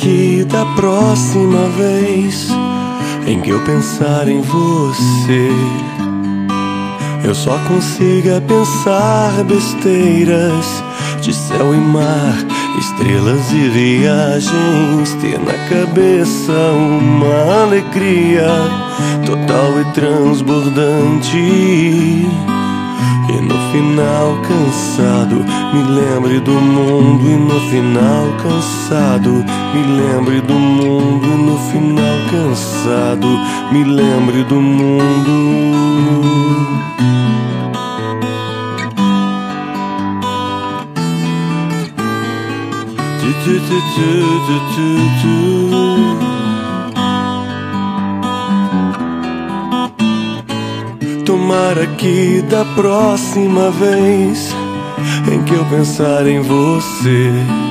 aqui da próxima vez em que eu pensar em você. Eu só consiga pensar besteiras de céu e mar, estrelas e viagens. Ter na cabeça uma alegria total e transbordante. E no final cansado me lembre do mundo. E no final cansado me lembre do mundo. E no final cansado me lembre do mundo. Tomara que da próxima vez em que eu pensar em você,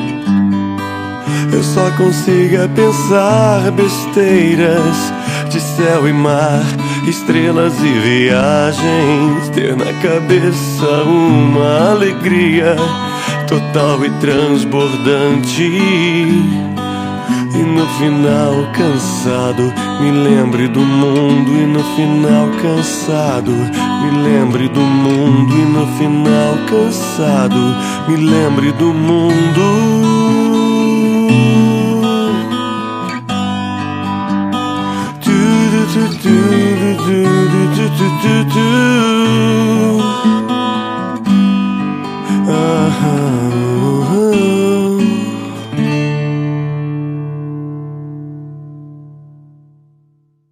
eu só consiga pensar besteiras de céu e mar, estrelas e viagens. Ter na cabeça uma alegria total e transbordante. E no final cansado me lembre do mundo. E no final cansado me lembre do mundo. E no final cansado me lembre do mundo. Do do do do do do do do.